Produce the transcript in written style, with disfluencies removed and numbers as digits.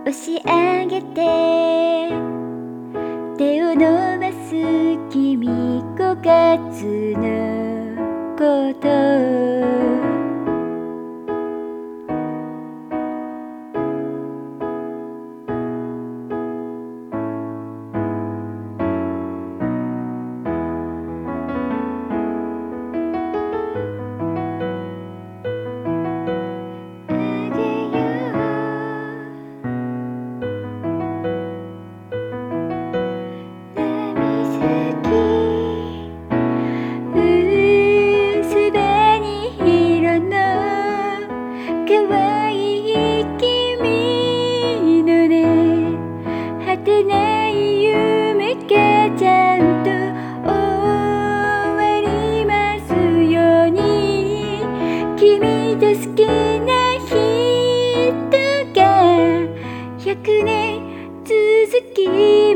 押し上げて手を伸ばす君5月のことない夢がちゃんと終わりますように君と好きな人が100年続き